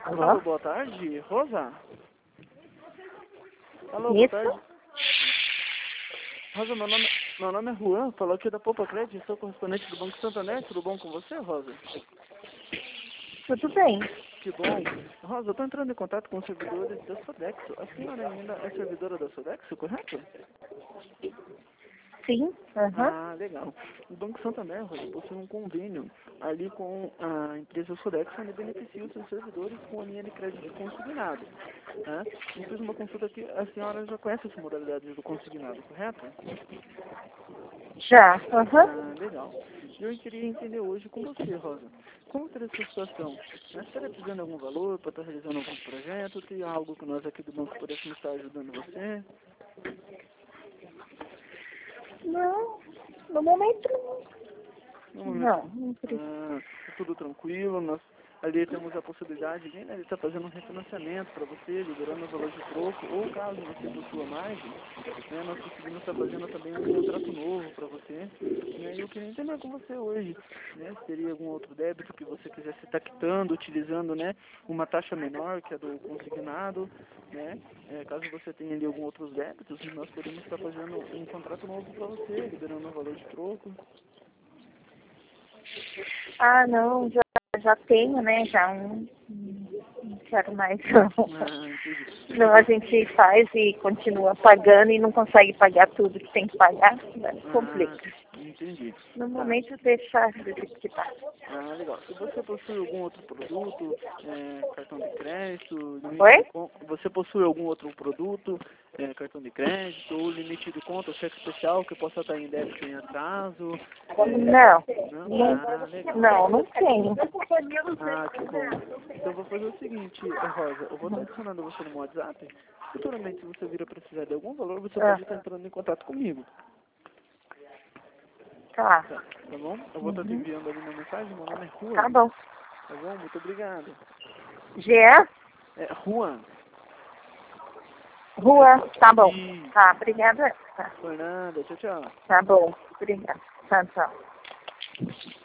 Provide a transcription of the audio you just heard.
Alô, boa tarde, Rosa? Alô, boa Isso? tarde. Rosa, meu nome é Juan, falou aqui da Poupa Crédito, sou correspondente do Banco Santander, tudo bom com você, Rosa? Tudo bem. Que bom. Rosa, eu tô entrando em contato com os servidores da Sodexo. A senhora ainda é servidora da Sodexo, correto? Sim. Aham. Ah, legal. O Banco Santander, Rosa, possui um convênio ali com a empresa Sodexo, onde beneficia os seus servidores com a linha de crédito consignado. Né? Eu fiz uma consulta aqui, a senhora já conhece essa modalidade do consignado, correto? Já. Aham. Ah, legal. Eu queria entender hoje com você, Rosa, como está essa situação? Né? Você está precisando de algum valor para estar realizando algum projeto? Tem algo que nós aqui do banco pudéssemos estar ajudando você? Não. No momento No momento, não. Não precisa. tá tudo tranquilo, nós ali temos a possibilidade de estar fazendo um refinanciamento para você, liberando o valor de troco, ou caso você possua margem, né, nós conseguimos estar fazendo também um contrato novo para você, né, e eu queria entender com você hoje, né, se teria algum outro débito que você quisesse estar quitando, utilizando, né, uma taxa menor que a do consignado, né, caso você tenha ali algum outros débitos, nós podemos estar fazendo um contrato novo para você, liberando o valor de troco. Ah, não. Já tenho, né? Já não quero mais. Ah, entendi. Não, a gente faz e continua pagando e não consegue pagar tudo que tem que pagar. Daí Ah, complica. entendi. No Tá. momento deixar do jeito que tá. Ah, legal. E você possui algum outro produto, cartão de crédito, limite de Oi? conta? Você possui algum outro produto, cartão de crédito ou limite de conta, cheque especial que possa estar em débito em atraso? Não. Não? Ah, legal. Não tenho. Ah, que bom. Então eu vou fazer o seguinte, Rosa, eu vou estar adicionando você no meu WhatsApp. Futuramente, se você vir a precisar de algum valor, você Ah, pode estar entrando em contato comigo. tá. Tá bom? Eu vou estar te enviando ali uma mensagem, meu nome é Tá Juan. bom. Tá bom? Muito obrigado. Jean? Juan. Rua? Tá bom. Isso. Tá, obrigada. Tá, Fernanda, tchau, tchau. tá bom. Obrigada. Tchau, tchau.